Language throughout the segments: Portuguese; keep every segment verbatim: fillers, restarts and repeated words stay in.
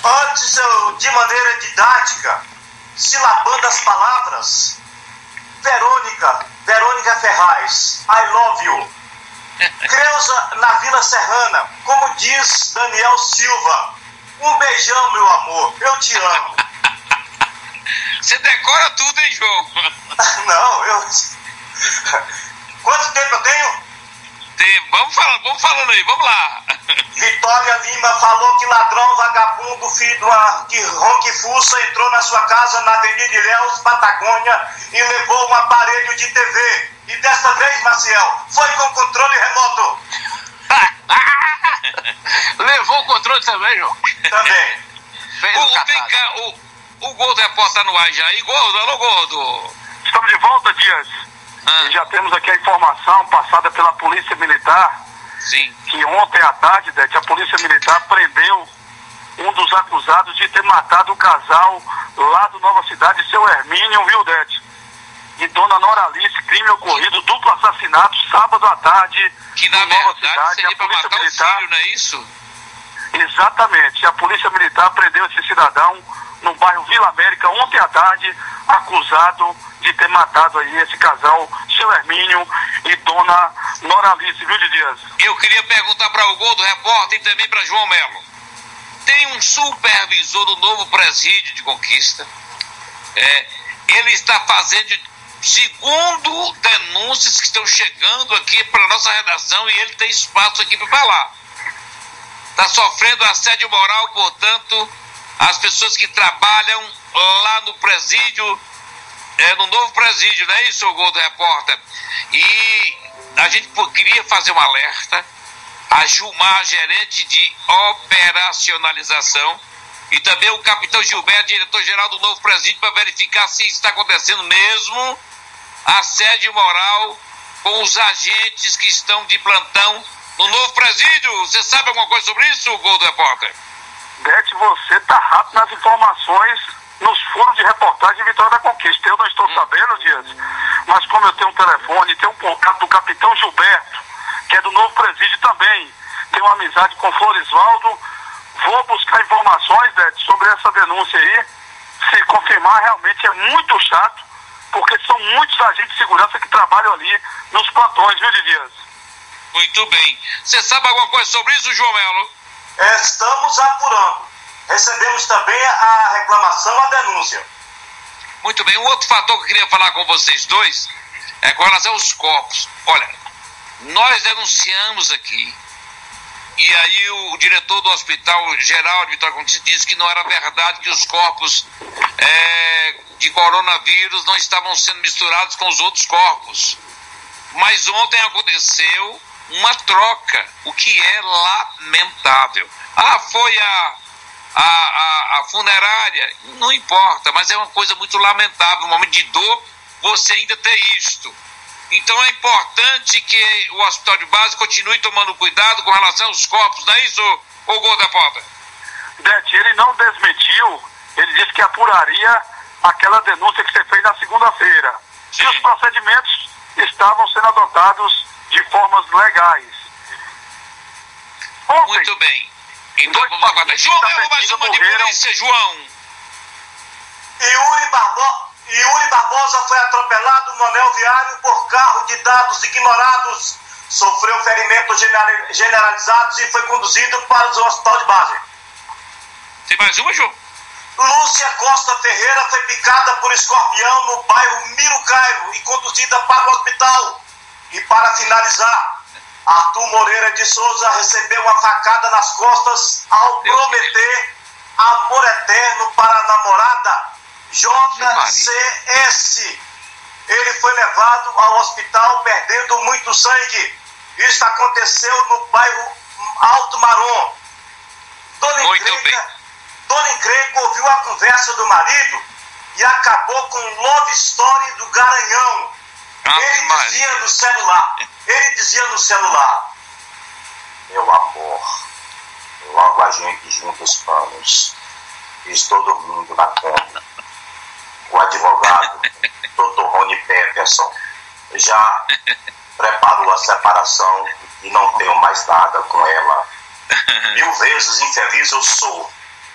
Antes eu, de maneira didática, silabando as palavras, Verônica, Verônica Ferraz, I love you. Creuza na Vila Serrana, como diz Daniel Silva, um beijão, meu amor, eu te amo. Você decora tudo, hein, João? Não, eu... Quanto tempo eu tenho? Tem, vamos falando, vamos falando aí, vamos lá. Vitória Lima falou que ladrão, vagabundo, filho de uma que ronque fuça entrou na sua casa na Avenida Ilhéus, Patagônia, e levou um aparelho de T V. E desta vez, Maciel, foi com controle remoto. Levou o controle também, João? Também. Fez O, o, vem cá, o, o Gordo Repórter tá no ar já. E Gordo, alô Gordo. Estamos de volta, Dias. Ah. E já temos aqui a informação passada pela Polícia Militar. Sim. Que ontem à tarde, Dete, a Polícia Militar prendeu um dos acusados de ter matado o casal lá do Nova Cidade, seu Hermínio, viu, Dete? E dona Noralice, crime ocorrido, duplo assassinato, sábado à tarde, Que na no Nova verdade Cidade. seria A pra Polícia matar Militar, o filho, não é isso? exatamente, a Polícia Militar prendeu esse cidadão no bairro Vila América ontem à tarde, acusado de ter matado aí esse casal, seu Hermínio e dona Noralice, viu, de Dias? Eu queria perguntar para o Gordo Repórter e também para João Melo. Tem um supervisor do novo presídio de Conquista. É, ele está fazendo, segundo denúncias que estão chegando aqui para nossa redação, e ele tem espaço aqui para falar. Está sofrendo assédio moral, portanto, as pessoas que trabalham lá no presídio, é, no novo presídio, não é isso, Gordo Repórter? E a gente queria fazer um alerta a Gilmar, gerente de operacionalização, e também o capitão Gilberto, diretor-geral do novo presídio, para verificar se está acontecendo mesmo assédio moral com os agentes que estão de plantão no novo presídio. Você sabe alguma coisa sobre isso, Gordo Repórter? Bete, você tá rápido nas informações nos furos de reportagem em Vitória da Conquista. Eu não estou hum. sabendo, Dias, mas como eu tenho um telefone, tenho um contato do capitão Gilberto, que é do novo presídio também, tenho uma amizade com Florisvaldo, vou buscar informações, Bete, sobre essa denúncia aí. Se confirmar, realmente é muito chato, porque são muitos agentes de segurança que trabalham ali nos plantões, viu, Dias? Muito bem. Você sabe alguma coisa sobre isso, João Melo? Estamos apurando. Recebemos também a reclamação, a denúncia. Muito bem. Um outro fator que eu queria falar com vocês dois é com relação aos corpos. Olha, nós denunciamos aqui, e aí o diretor do Hospital Geral de Vitória Conquista disse que não era verdade que os corpos é, de coronavírus não estavam sendo misturados com os outros corpos. Mas ontem aconteceu uma troca, o que é lamentável. Ah, foi a, a, a, a funerária, não importa, mas é uma coisa muito lamentável, um momento de dor, você ainda ter isto. Então é importante que o hospital de base continue tomando cuidado com relação aos corpos, não é isso, ô Gordo Repórter? Bete, ele não desmentiu, ele disse que apuraria aquela denúncia que você fez na segunda-feira. E os procedimentos estavam sendo adotados de formas legais. Ontem, muito bem. Então vamos aguardar. João, Melo, mais uma de polícia, João. Yuri, Barbo... Yuri Barbosa foi atropelado no anel viário por carro de dados ignorados. Sofreu ferimentos generalizados e foi conduzido para o hospital de base. Tem mais uma, João? Lúcia Costa Ferreira foi picada por escorpião no bairro Mirucairo e conduzida para o hospital. E para finalizar, Arthur Moreira de Souza recebeu uma facada nas costas ao Deus prometer Deus. amor eterno para a namorada J C S. Ele foi levado ao hospital perdendo muito sangue. Isso aconteceu no bairro Alto Marom. Dona Muito Encrenca, bem. Dona Encrenca ouviu a conversa do marido e acabou com o love story do Garanhão. Ah, Ele dizia no celular, ele dizia no celular: meu amor, logo a gente junta os panos. Estou dormindo na cama. O advogado, doutor Rony Peterson, já preparou a separação e não tenho mais nada com ela. Mil vezes infeliz eu sou.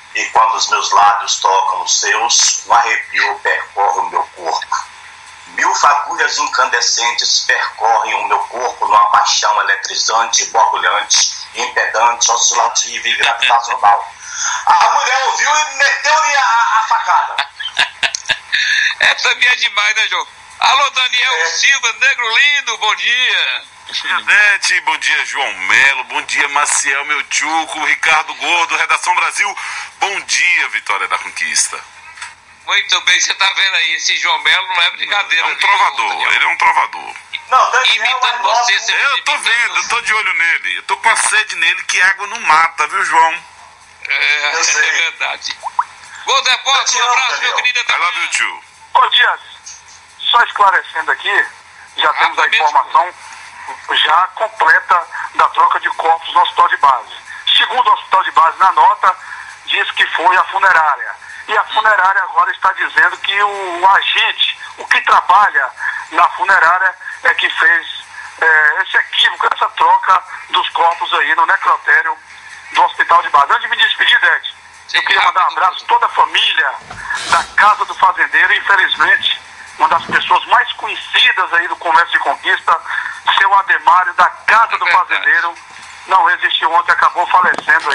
E quando os meus lábios tocam os seus, um arrepio percorre o meu corpo. Mil fagulhas incandescentes percorrem o meu corpo numa paixão eletrizante, borbulhante, impedante, oscilativa e gravitacional. A mulher ouviu e meteu-lhe a, a facada. Essa minha é demais, né, João? Alô, Daniel é. Silva, negro lindo, bom dia. Janete, bom dia, João Melo, bom dia, Maciel, meu tchuco, Ricardo Gordo, Redação Brasil, bom dia, Vitória da Conquista. Muito bem, você tá vendo aí, esse João Melo não é brincadeira. É um trovador, viu, ele é um trovador. Não, Daniel, imitando você, você eu tô vendo, eu tô de olho nele, eu tô com a sede nele que água não mata, viu, João? É, é verdade. Gol do Repórter, um abraço, meu querido. I love you too. Ô, Dias, só esclarecendo aqui, já temos a informação já completa da troca de corpos no hospital de base. Segundo o hospital de base, na nota, diz que foi a funerária. E a funerária agora está dizendo que o, o agente, o que trabalha na funerária, é que fez é, esse equívoco, essa troca dos corpos aí no necrotério do hospital de base. Antes de me despedir, Dete, eu queria mandar um abraço a toda a família da Casa do Fazendeiro. Infelizmente, uma das pessoas mais conhecidas aí do comércio de Conquista, seu Ademário, da Casa do Fazendeiro, não resistiu ontem, acabou falecendo aí.